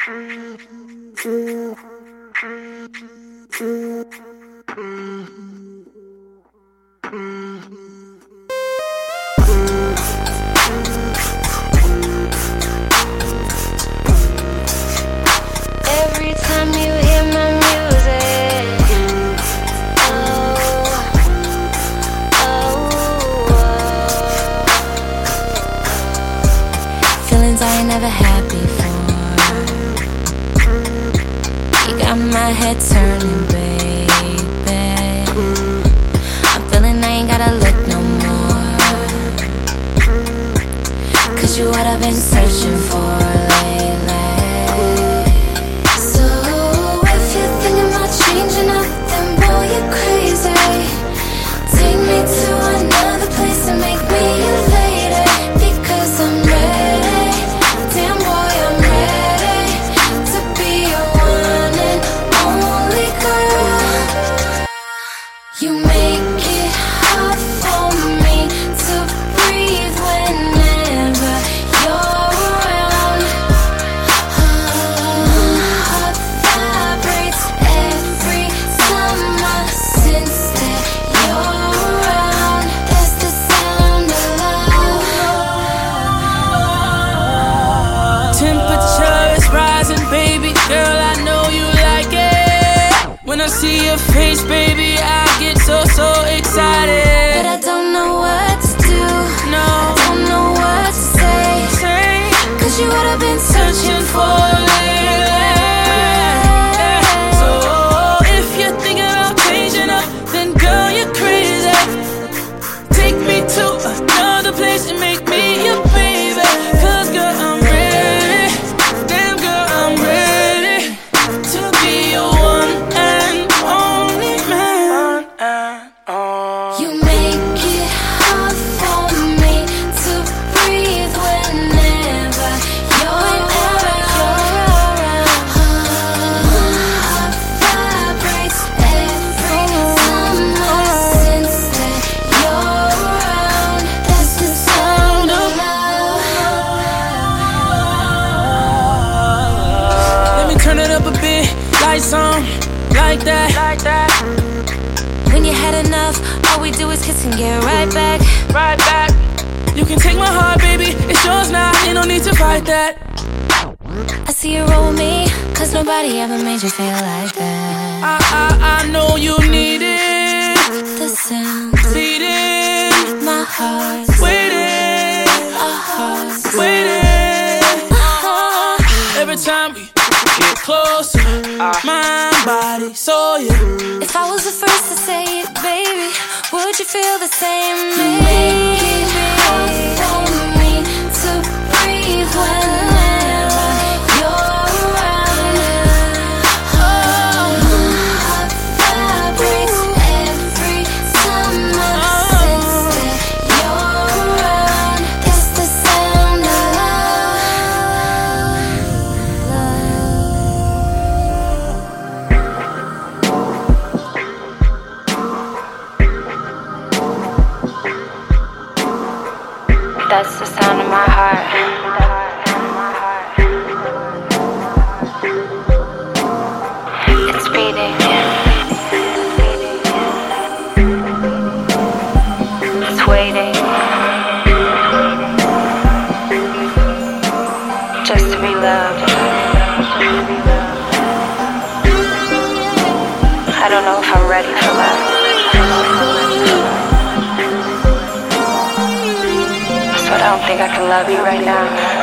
Every time you hear my music, feelings I ain't never had before. You got my head turning, baby. I'm feeling I ain't gotta look no more, 'cause you what I've been searching for lately. So if you're thinking about changing up, then boy, you're crazy. Take me to another place and make me your lady, because I'm ready. Damn boy, I'm ready to be your one and only girl. You make it hard for me to breathe whenever you're around. Heart vibrates every time I sense that you're around. That's the sound of love. Temperature is rising, baby girl, I know you like it. When I see your face, baby, I get so excited. But I don't know what to do. No, I don't know what to say, 'cause you what I've been searching for lately. So if you're thinking about changing up, then girl, you're crazy. Take me to another place and make me your baby, 'cause girl, I'm ready. Damn girl, I'm ready to be your one and only man. You make it hard for me to breathe whenever you're around. Heart vibrates every time I sense that you're around. That's the sound of love. Let me turn it up a bit, lights on, like that. When you had enough, all we do is kiss and get right back. You can take my heart, baby, it's yours now, ain't no need to fight that. I see you roll with me, 'cause nobody ever made you feel like that. I know you need it. The sound, Beating, my heart, waiting, our hearts. waiting. Every time we get closer, mind, body, soul, yeah. If I was the first to say it, baby, would you feel the same? Make it hard for me to breathe whenever you're around. Heart vibrates every time I sense that you're around. That's the sound of love. That's the sound of my heart. It's beating. It's waiting. Just to be loved. I don't know if I'm ready for love. But I don't think I can love you right now.